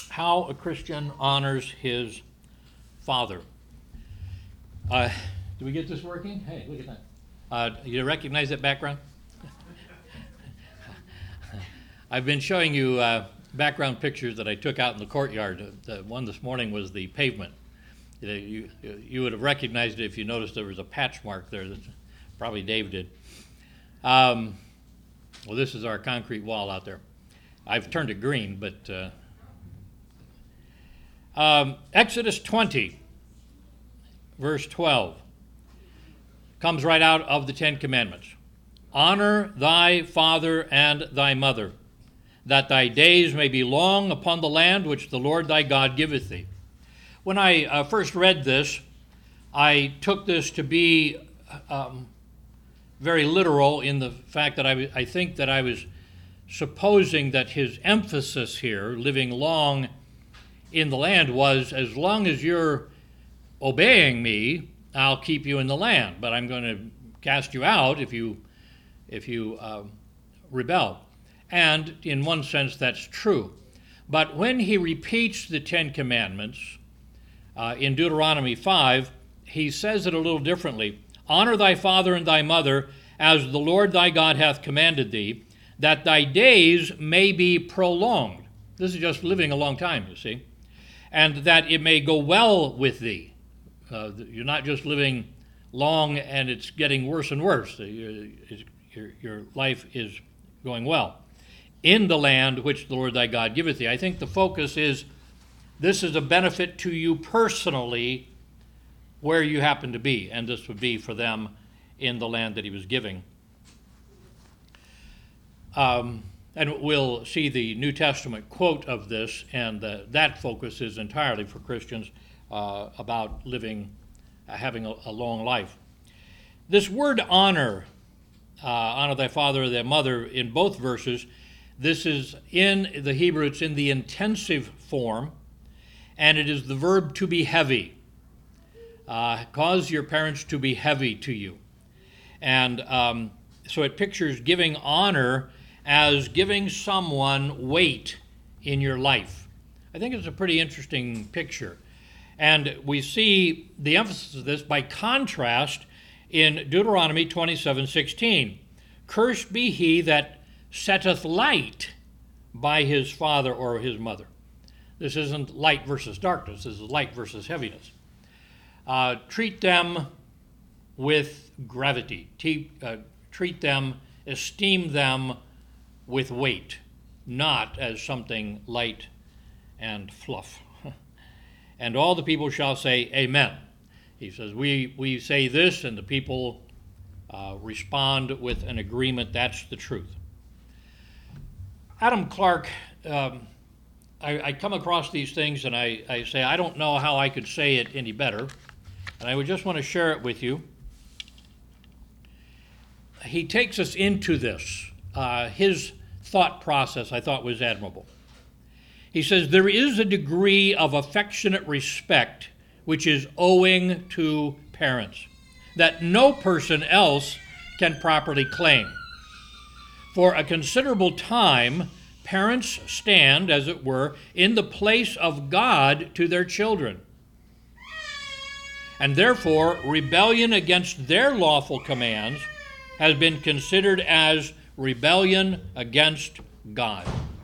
how a Christian honors his father. Do we get this working? Hey, look at that. You recognize that background? I've been showing you background pictures that I took out in the courtyard. The one this morning was the pavement. You would have recognized it if you noticed there was a patch mark there. That probably Dave did. Well, this is our concrete wall out there. I've turned it green, but Exodus 20, verse 12, comes right out of the Ten Commandments. Honor thy father and thy mother, that thy days may be long upon the land which the Lord thy God giveth thee. When I first read this, I took this to be very literal in the fact that I think that I was supposing that his emphasis here, living long in the land, was as long as you're obeying me, I'll keep you in the land, but I'm going to cast you out if you rebel. And in one sense, that's true. But when he repeats the Ten Commandments in Deuteronomy 5, he says it a little differently. Honor thy father and thy mother, as the Lord thy God hath commanded thee, that thy days may be prolonged. This is just living a long time, you see. And that it may go well with thee. You're not just living long and it's getting worse and worse. Your life is going well. In the land which the Lord thy God giveth thee. I think the focus is this is a benefit to you personally where you happen to be, and this would be for them in the land that he was giving. And we'll see the New Testament quote of this, and that focus is entirely for Christians about living, having a long life. This word honor, honor thy father and thy mother, in both verses, this is in the Hebrew, it's in the intensive form, and it is the verb to be heavy. Cause your parents to be heavy to you. And so it pictures giving honor as giving someone weight in your life. I think it's a pretty interesting picture. And we see the emphasis of this by contrast in Deuteronomy 27:16. Cursed be he that setteth light by his father or his mother. This isn't light versus darkness. This is light versus heaviness. Treat them with gravity. Treat them, esteem them with weight, not as something light and fluff. And all the people shall say, Amen. He says, we say this, and the people respond with an agreement. That's the truth. Adam Clarke, I come across these things, and I say, I don't know how I could say it any better, and I would just want to share it with you. He takes us into this. His thought process, I thought, was admirable. He says, there is a degree of affectionate respect which is owing to parents that no person else can properly claim. For a considerable time, parents stand, as it were, in the place of God to their children. And therefore, rebellion against their lawful commands has been considered as rebellion against God.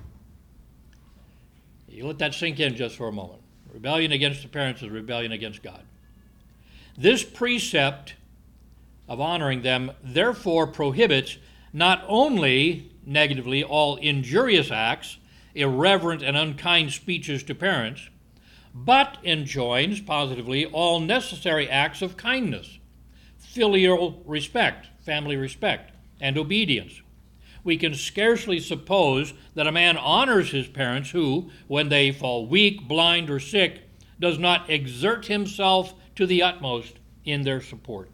You let that sink in just for a moment. Rebellion against the parents is rebellion against God. This precept of honoring them therefore prohibits not only negatively all injurious acts, irreverent and unkind speeches to parents, but enjoins positively all necessary acts of kindness, filial respect, family respect, and obedience. We can scarcely suppose that a man honors his parents who, when they fall weak, blind, or sick, does not exert himself to the utmost in their support.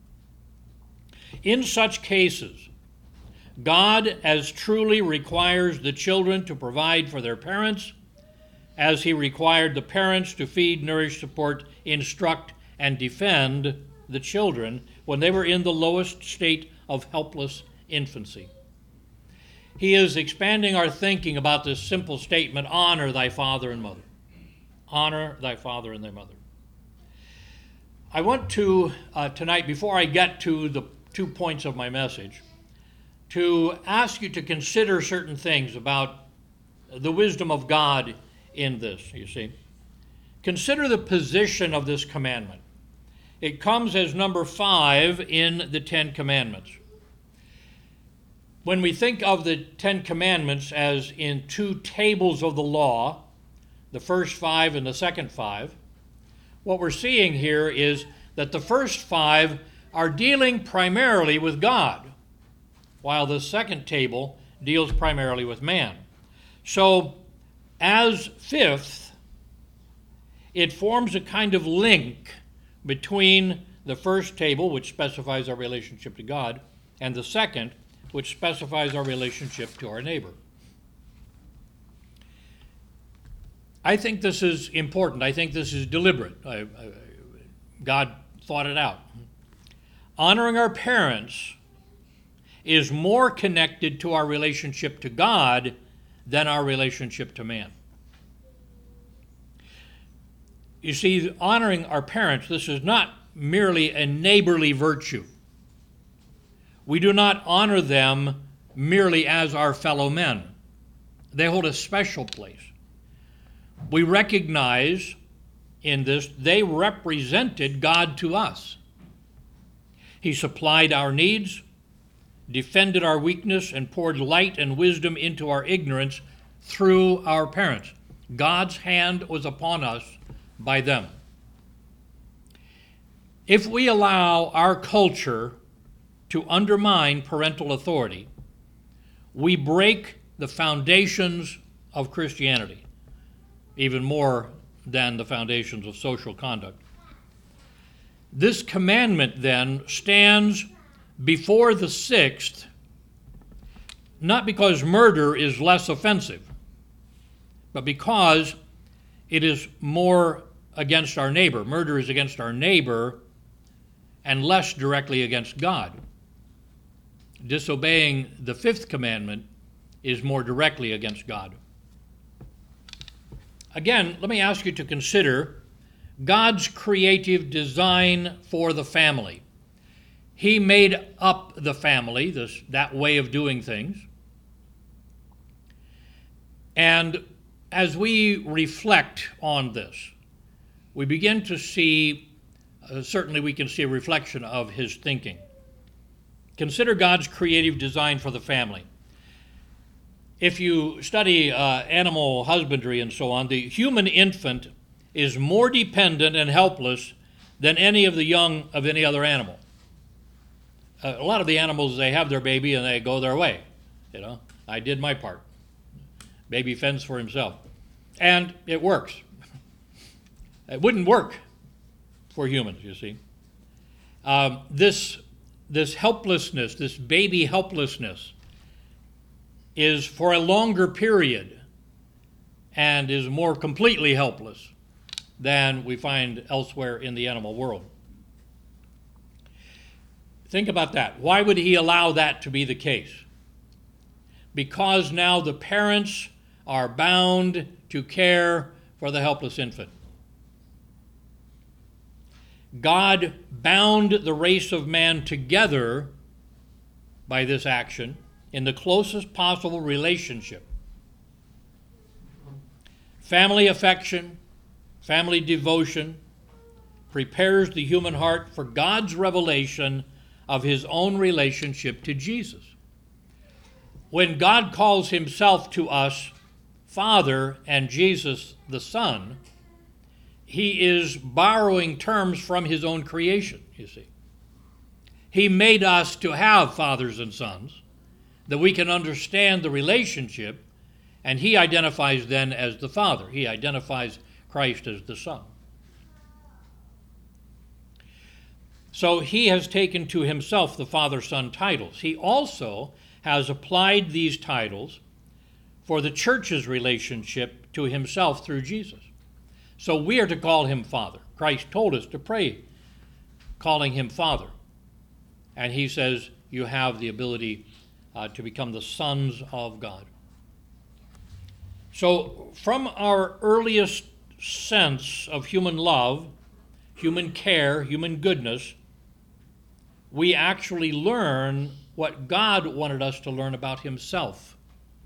In such cases, God as truly requires the children to provide for their parents, as he required the parents to feed, nourish, support, instruct, and defend the children when they were in the lowest state of helpless infancy. he is expanding our thinking about this simple statement, honor thy father and mother. Honor thy father and thy mother. I want to, tonight, before I get to the 2 points of my message, to ask you to consider certain things about the wisdom of God in this, you see. Consider the position of this commandment. It comes as number 5 in the 10 Commandments. When we think of the 10 Commandments as in 2 tables of the law, the first 5 and the second 5, what we're seeing here is that the first 5 are dealing primarily with God, while the second table deals primarily with man. So, as fifth, it forms a kind of link between the first table, which specifies our relationship to God, and the second, which specifies our relationship to our neighbor. I think this is important. I think this is deliberate. God thought it out. Honoring our parents is more connected to our relationship to God than our relationship to man. You see, honoring our parents, this is not merely a neighborly virtue. We do not honor them merely as our fellow men. They hold a special place. We recognize in this they represented God to us. He supplied our needs, defended our weakness, and poured light and wisdom into our ignorance through our parents. God's hand was upon us by them. If we allow our culture to undermine parental authority, we break the foundations of Christianity, even more than the foundations of social conduct. This commandment then stands before the sixth, not because murder is less offensive, but because it is more against our neighbor. Murder is against our neighbor and less directly against God. Disobeying the fifth commandment is more directly against God. Again, let me ask you to consider God's creative design for the family. He made up the family, that way of doing things. And as we reflect on this, we begin to see, certainly we can see a reflection of his thinking. Consider God's creative design for the family. If you study animal husbandry and so on, the human infant is more dependent and helpless than any of the young of any other animal. A lot of the animals, they have their baby and they go their way. You know, I did my part. Baby fends for himself. And it works. It wouldn't work for humans, you see. This helplessness, this baby helplessness, is for a longer period and is more completely helpless than we find elsewhere in the animal world. Think about that. Why would he allow that to be the case? Because now the parents are bound to care for the helpless infant. God bound the race of man together by this action in the closest possible relationship. Family affection, family devotion prepares the human heart for God's revelation of his own relationship to Jesus. When God calls himself to us Father and Jesus the Son, he is borrowing terms from his own creation, you see. He made us to have fathers and sons, that we can understand the relationship, and he identifies then as the Father. He identifies Christ as the Son. So he has taken to himself the Father-Son titles. He also has applied these titles for the church's relationship to himself through Jesus. So we are to call him Father. Christ told us to pray calling him Father. And he says you have the ability to become the sons of God. So from our earliest sense of human love, human care, human goodness, we actually learn what God wanted us to learn about himself.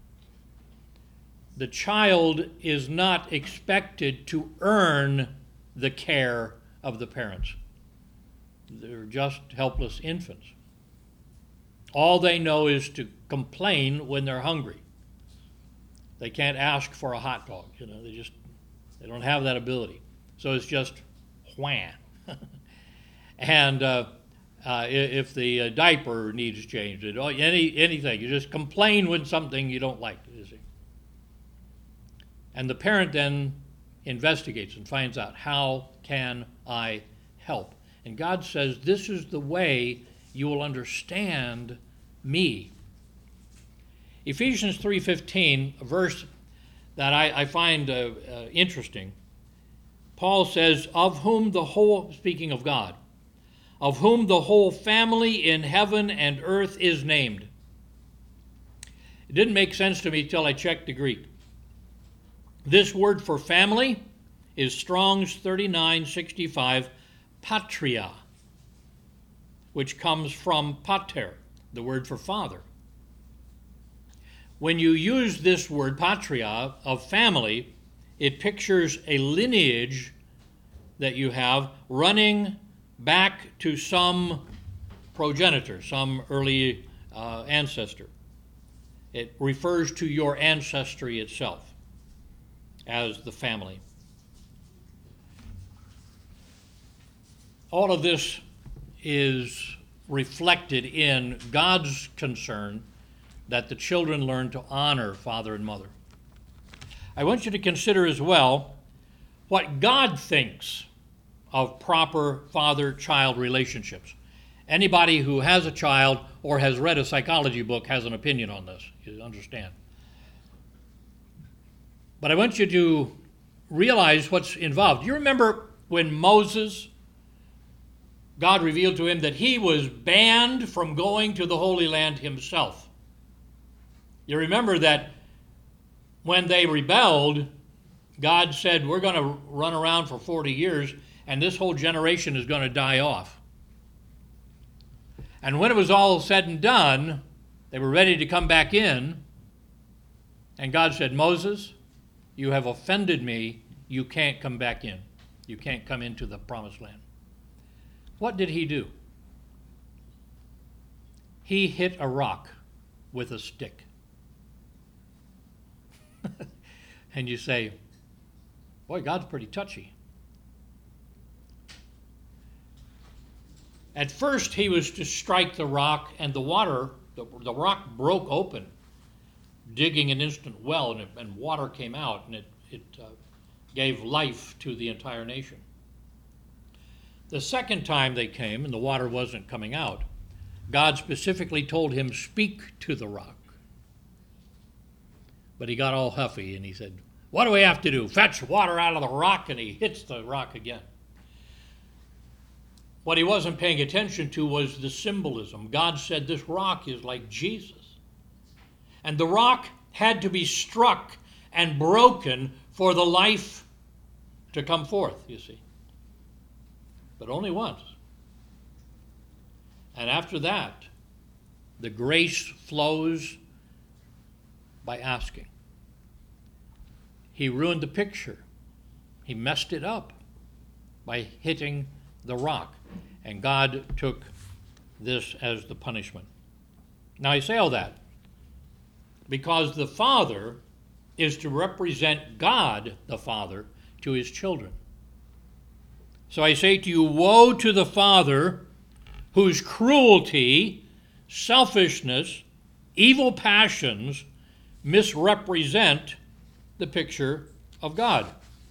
The child is not expected to earn the care of the parents. They're just helpless infants. All they know is to complain when they're hungry. They can't ask for a hot dog. They don't have that ability. So it's just wham. And if the diaper needs changed, anything, you just complain when something you don't like, you see. And the parent then investigates and finds out, how can I help? And God says, this is the way you will understand me. Ephesians 3:15, a verse that I find interesting. Paul says, of whom the whole, speaking of God, of whom the whole family in heaven and earth is named. It didn't make sense to me till I checked the Greek. This word for family is Strong's 3965, patria, which comes from pater, the word for father. When you use this word patria of family, it pictures a lineage that you have running back to some progenitor, some early ancestor. It refers to your ancestry itself as the family. All of this is reflected in God's concern that the children learn to honor father and mother. I want you to consider as well what God thinks of proper father-child relationships. Anybody who has a child or has read a psychology book has an opinion on this, you understand. But I want you to realize what's involved. You remember when Moses, God revealed to him that he was banned from going to the Holy Land himself. You remember that when they rebelled, God said, we're going to run around for 40 years and this whole generation is going to die off. And when it was all said and done, they were ready to come back in, and God said, Moses, you have offended me. You can't come back in. You can't come into the promised land. What did he do? He hit a rock with a stick. And you say, boy, God's pretty touchy. At first, he was to strike the rock, and the rock broke open, digging an instant well, and water came out, and it gave life to the entire nation. The second time they came, and the water wasn't coming out, God specifically told him, speak to the rock. But he got all huffy, and he said, what do we have to do? Fetch water out of the rock, and he hits the rock again. What he wasn't paying attention to was the symbolism. God said this rock is like Jesus. And the rock had to be struck and broken for the life to come forth, you see. But only once. And after that, the grace flows by asking. He ruined the picture. He messed it up by hitting the rock. And God took this as the punishment. Now I say all that because the Father is to represent God the Father to his children. So I say to you, woe to the father whose cruelty, selfishness, evil passions misrepresent the picture of God.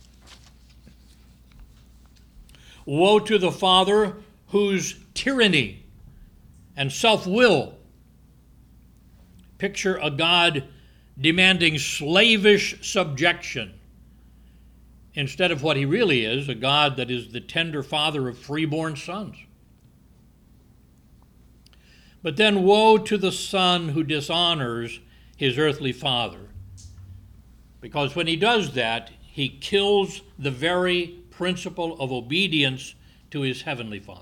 Woe to the father whose tyranny and self-will picture a God demanding slavish subjection instead of what he really is, a God that is the tender father of freeborn sons. But then woe to the son who dishonors his earthly father. Because when he does that, he kills the very principle of obedience to his heavenly Father.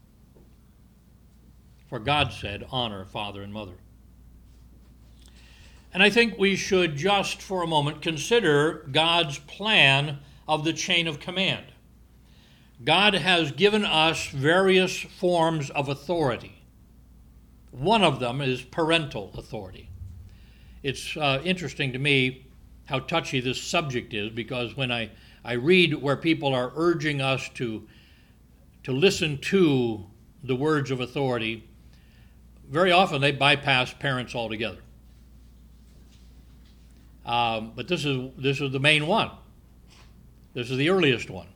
For God said, honor father and mother. And I think we should just for a moment consider God's plan of the chain of command. God has given us various forms of authority. One of them is parental authority. It's interesting to me how touchy this subject is, because when I read where people are urging us to listen to the words of authority, very often they bypass parents altogether. But this is the main one. This is the earliest one.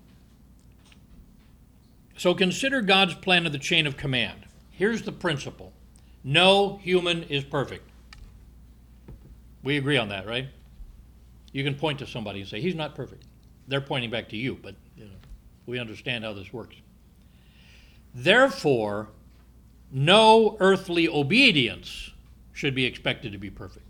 So consider God's plan of the chain of command. Here's the principle. No human is perfect. We agree on that, right? You can point to somebody and say, he's not perfect. They're pointing back to you, but we understand how this works. Therefore, no earthly obedience should be expected to be perfect.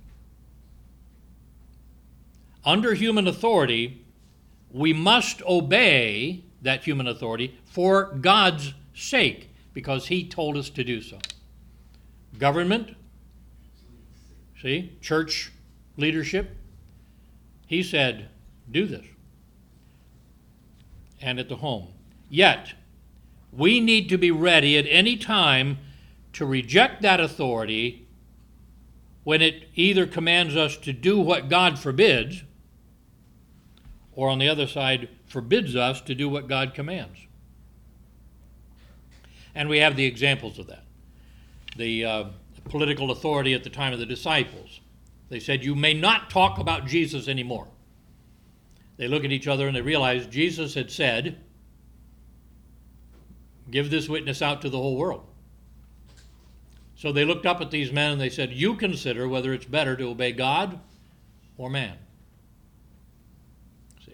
Under human authority, we must obey that human authority for God's sake, because he told us to do so. Government, see, church leadership, he said, do this. And at the home. Yet, we need to be ready at any time to reject that authority when it either commands us to do what God forbids, or on the other side, forbids us to do what God commands. And we have the examples of that. The political authority at the time of the disciples. They said, you may not talk about Jesus anymore. They look at each other and they realize Jesus had said, give this witness out to the whole world. So they looked up at these men and they said, you consider whether it's better to obey God or man. See?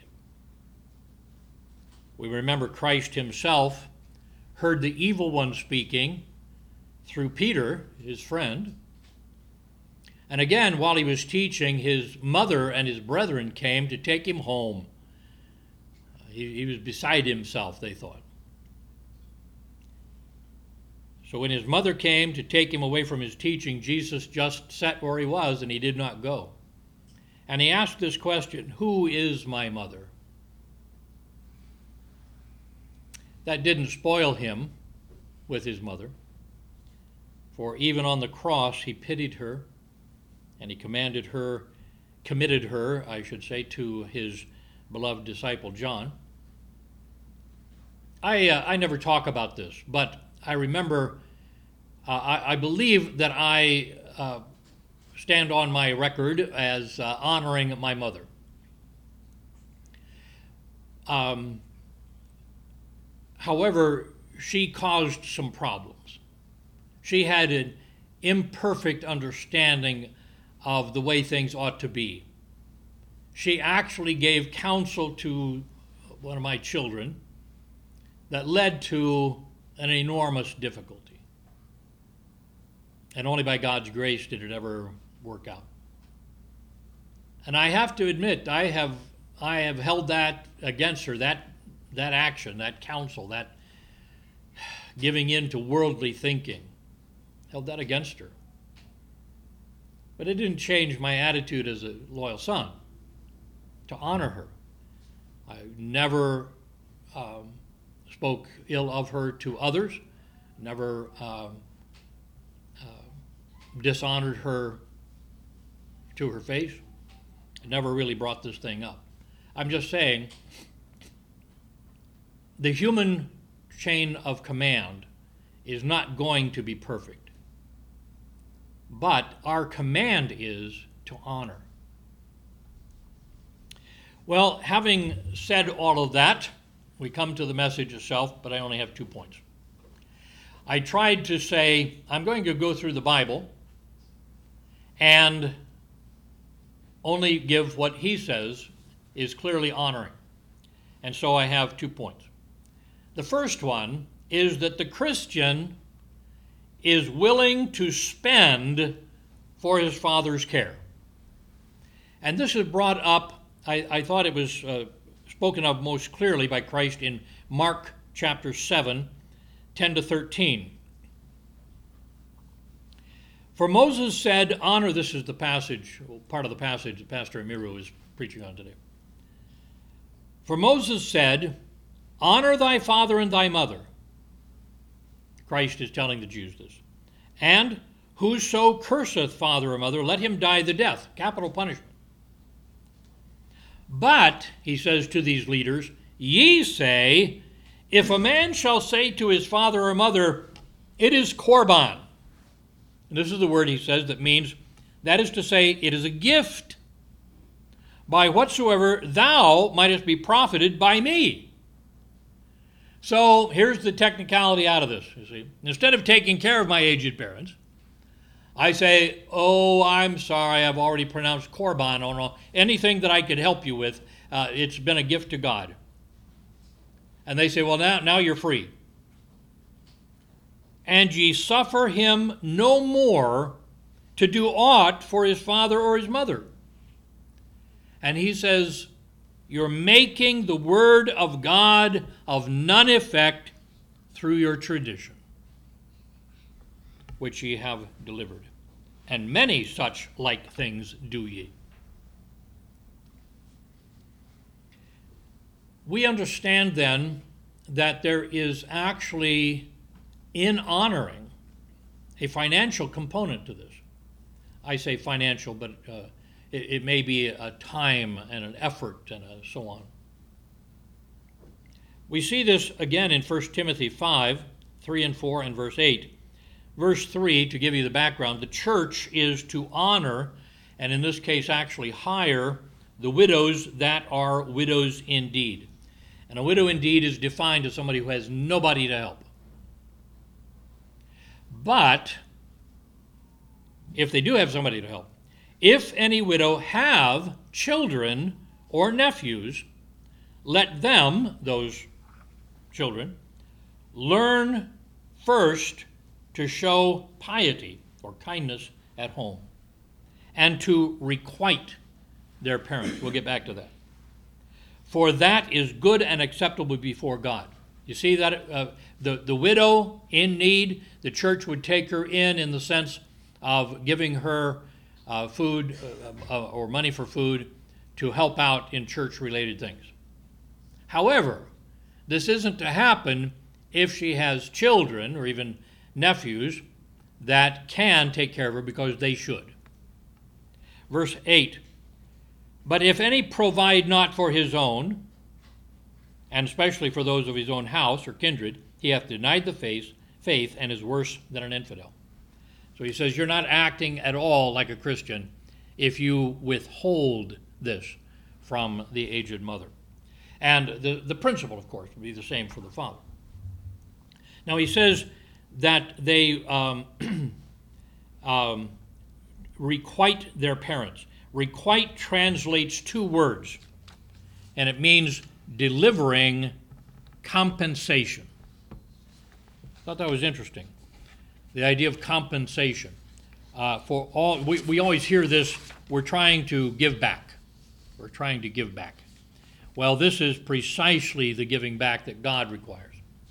We remember Christ himself heard the evil one speaking through Peter, his friend. And again, while he was teaching, his mother and his brethren came to take him home. He was beside himself, they thought. So when his mother came to take him away from his teaching, Jesus just sat where he was and he did not go. And he asked this question, who is my mother? That didn't spoil him with his mother, for even on the cross he pitied her, and he committed her, I should say, to his beloved disciple John. I never talk about this, but I remember, I believe that I stand on my record as honoring my mother. However, she caused some problems. She had an imperfect understanding of the way things ought to be. She actually gave counsel to one of my children that led to an enormous difficulty. And only by God's grace did it ever work out. And I have to admit, I have held that against her, that action, that counsel, that giving in to worldly thinking, held that against her. But it didn't change my attitude as a loyal son to honor her. I never spoke ill of her to others, never dishonored her to her face. I never really brought this thing up. I'm just saying, the human chain of command is not going to be perfect. But our command is to honor. Well, having said all of that, we come to the message itself, but I only have 2 points. I tried to say, I'm going to go through the Bible and only give what he says is clearly honoring. And so I have 2 points. The first one is that the Christian is willing to spend for his father's care. And this is brought up, I thought it was spoken of most clearly by Christ in Mark chapter 7, 10 to 13. For Moses said, honor, this is the passage, part of the passage that Pastor Amiru is preaching on today. For Moses said, honor thy father and thy mother. Christ is telling the Jews this. And whoso curseth father or mother, let him die the death, capital punishment. But, he says to these leaders, ye say, if a man shall say to his father or mother, it is korban. And this is the word he says that means, that is to say, it is a gift, by whatsoever thou mightest be profited by me. So here's the technicality out of this, you see. Instead of taking care of my aged parents, I say, oh, I'm sorry, I've already pronounced korban on anything that I could help you with. It's been a gift to God. And they say, well, now you're free. And ye suffer him no more to do aught for his father or his mother. And he says, you're making the word of God of none effect through your tradition, which ye have delivered. And many such like things do ye. We understand then that there is actually, in honoring, a financial component to this. I say financial, but it may be a time and an effort and so on. We see this again in 1 Timothy 5, 3 and 4, and verse 8. Verse 3, to give you the background, the church is to honor, and in this case actually hire, the widows that are widows indeed. And a widow indeed is defined as somebody who has nobody to help. But, if they do have somebody to help, if any widow have children or nephews, let them, those children, learn first to show piety or kindness at home, and to requite their parents. We'll get back to that. For that is good and acceptable before God. You see that the widow in need, the church would take her in the sense of giving her food or money for food to help out in church-related things. However, this isn't to happen if she has children or even nephews that can take care of her because they should. Verse 8, but if any provide not for his own, and especially for those of his own house or kindred, he hath denied the faith and is worse than an infidel. So he says you're not acting at all like a Christian if you withhold this from the aged mother. And the principle, of course, would be the same for the father. Now he says that they requite their parents. Requite translates two words, and it means delivering compensation. I thought that was interesting. The idea of compensation. For all, we always hear this, we're trying to give back. We're trying to give back. Well, this is precisely the giving back that God requires.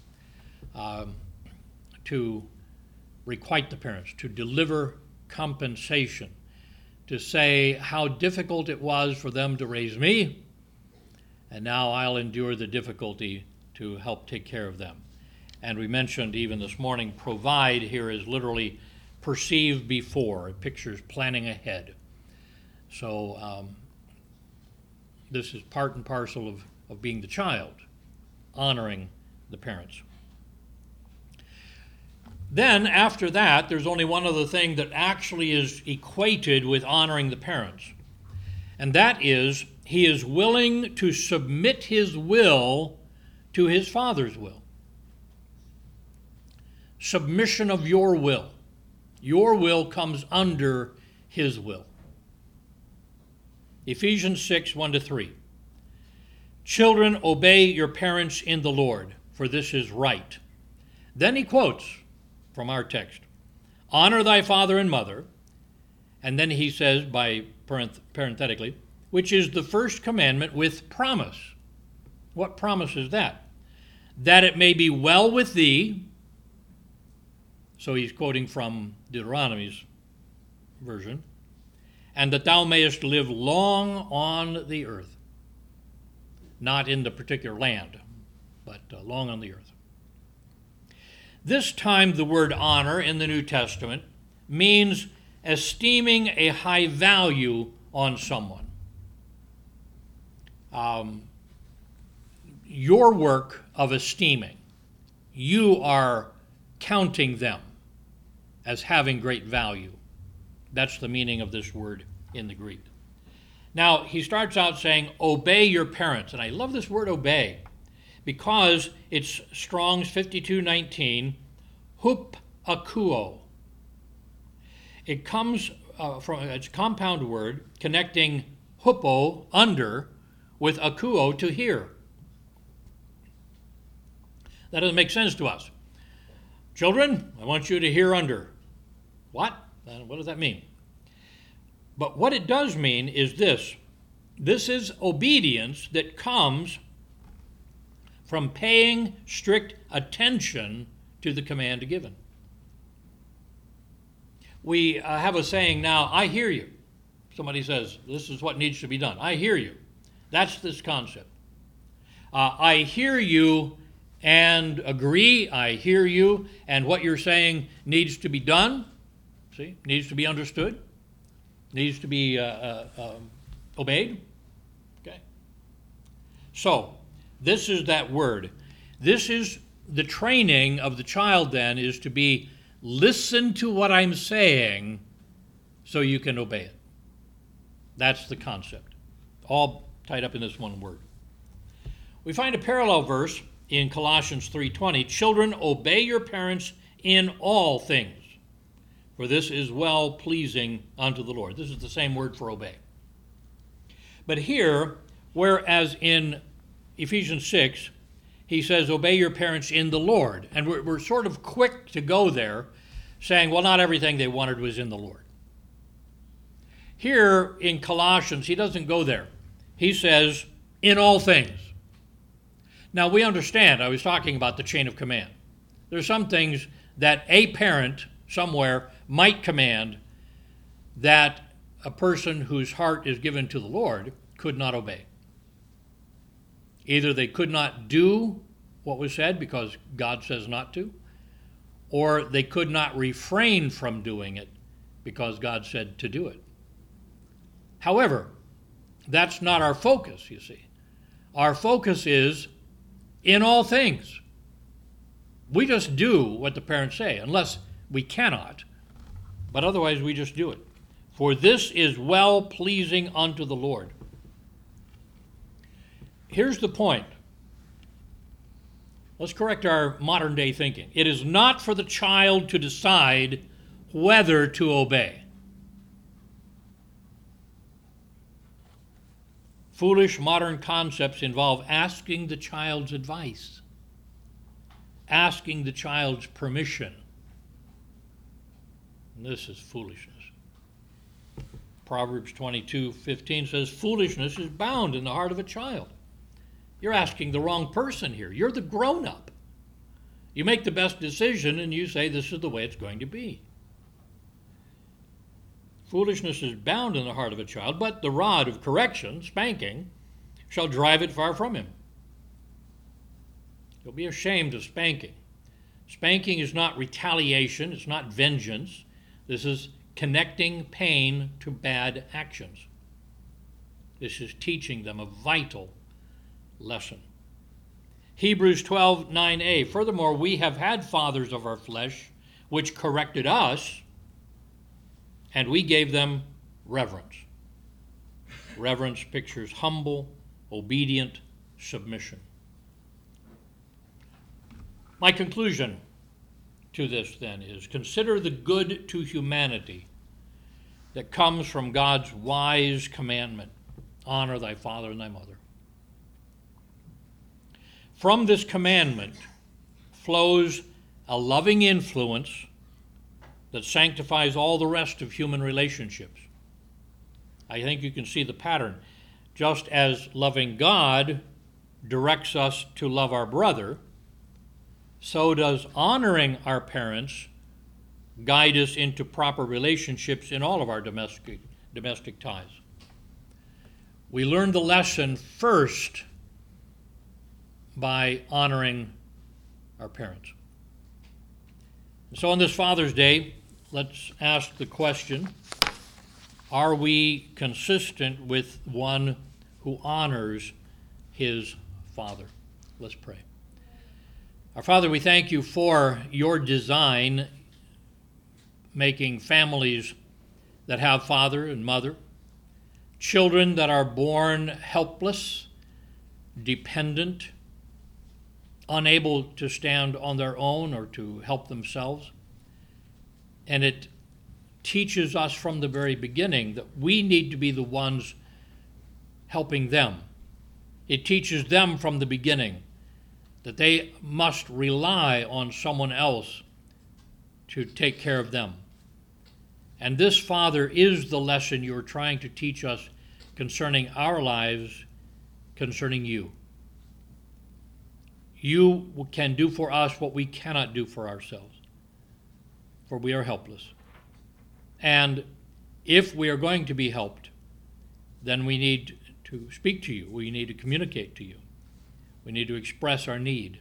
To requite the parents, to deliver compensation, to say how difficult it was for them to raise me, and now I'll endure the difficulty to help take care of them. And we mentioned even this morning, provide here is literally perceive before. It pictures planning ahead. So this is part and parcel of being the child, honoring the parents. Then, after that, there's only one other thing that actually is equated with honoring the parents. And that is, he is willing to submit his will to his Father's will. Submission of your will. Your will comes under his will. Ephesians 6, 1-3. Children, obey your parents in the Lord, for this is right. Then he quotes from our text, Honor thy father and mother. And then he says, by parenthetically, which is the first commandment with promise. What promise is that? That it may be well with thee. So he's quoting from Deuteronomy's version. And that thou mayest live long on the earth. Not in the particular land, but long on the earth. This time the word honor in the New Testament means esteeming a high value on someone. Your work of esteeming, you are counting them as having great value. That's the meaning of this word in the Greek. Now, he starts out saying, obey your parents. And I love this word obey because it's Strong's 5219, hup akuo. It comes from, it's a compound word connecting hupo, under, with akuo, to hear. That doesn't make sense to us. Children, I want you to hear under. What? What does that mean? But what it does mean is this. This is obedience that comes from paying strict attention to the command given. We have a saying now, I hear you. Somebody says, this is what needs to be done. I hear you. That's this concept. I hear you and agree. I hear you, and what you're saying needs to be done. See, needs to be understood. Needs to be obeyed. Okay. So, this is that word. This is the training of the child then, is to be listen to what I'm saying so you can obey it. That's the concept. All tied up in this one word. We find a parallel verse in Colossians 3:20. Children, obey your parents in all things, for this is well-pleasing unto the Lord. This is the same word for obey. But here, whereas in Ephesians 6, he says, obey your parents in the Lord. And we're sort of quick to go there, saying, well, not everything they wanted was in the Lord. Here in Colossians, he doesn't go there. He says, in all things. Now, we understand, I was talking about the chain of command. There's some things that a parent somewhere might command that a person whose heart is given to the Lord could not obey. Either they could not do what was said because God says not to, or they could not refrain from doing it because God said to do it. However, that's not our focus, you see. Our focus is in all things. We just do what the parents say, unless we cannot, but otherwise we just do it. For this is well-pleasing unto the Lord. Here's the point. Let's correct our modern day thinking. It is not for the child to decide whether to obey. Foolish modern concepts involve asking the child's advice, asking the child's permission. And this is foolishness. Proverbs 22:15 says, foolishness is bound in the heart of a child. You're asking the wrong person here. You're the grown-up. You make the best decision and you say this is the way it's going to be. Foolishness is bound in the heart of a child, but the rod of correction, spanking, shall drive it far from him. You'll be ashamed of spanking. Spanking is not retaliation. It's not vengeance. This is connecting pain to bad actions. This is teaching them a vital lesson. Hebrews 12:9a. Furthermore, we have had fathers of our flesh which corrected us, and we gave them reverence. Reverence pictures humble, obedient submission. My conclusion to this, then, is consider the good to humanity that comes from God's wise commandment, honor thy father and thy mother. From this commandment flows a loving influence that sanctifies all the rest of human relationships. I think you can see the pattern. Just as loving God directs us to love our brother, so does honoring our parents guide us into proper relationships in all of our domestic ties. We learn the lesson first by honoring our parents. So on this Father's Day, let's ask the question, are we consistent with one who honors his father? Let's pray. Our Father, we thank you for your design, making families that have father and mother, children that are born helpless, dependent, unable to stand on their own or to help themselves. And it teaches us from the very beginning that we need to be the ones helping them. It teaches them from the beginning that they must rely on someone else to take care of them. And this, Father, is the lesson you're trying to teach us concerning our lives, concerning you. You can do for us what we cannot do for ourselves, for we are helpless. And if we are going to be helped, then we need to speak to you. We need to communicate to you. We need to express our need.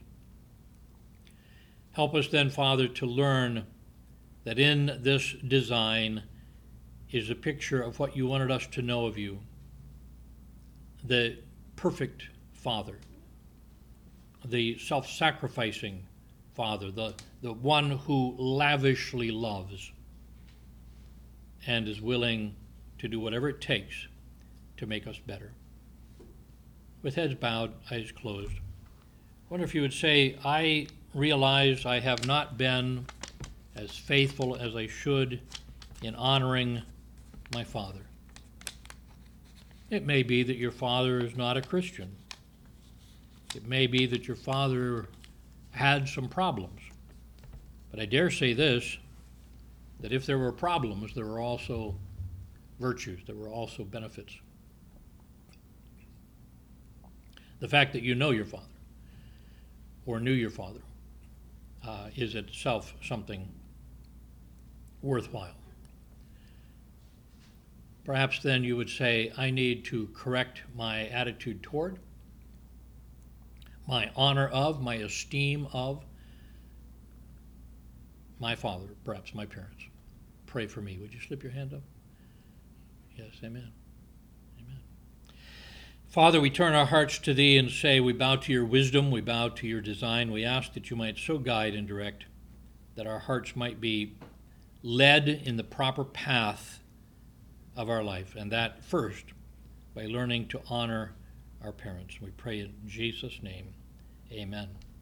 Help us then, Father, to learn that in this design is a picture of what you wanted us to know of you, the perfect Father, the self-sacrificing Father, the one who lavishly loves and is willing to do whatever it takes to make us better. With heads bowed, eyes closed, I wonder if you would say, I realize I have not been as faithful as I should in honoring my father. It may be that your father is not a Christian. It may be that your father had some problems. But I dare say this, that if there were problems, there were also virtues, there were also benefits. The fact that you know your father, or knew your father, is itself something worthwhile. Perhaps then you would say, I need to correct my attitude toward, my honor of, my esteem of my father, perhaps my parents. Pray for me. Would you slip your hand up? Yes, amen. Amen. Father, we turn our hearts to thee and say, we bow to your wisdom, we bow to your design. We ask that you might so guide and direct that our hearts might be led in the proper path of our life, and that first by learning to honor our parents. We pray in Jesus' name, amen.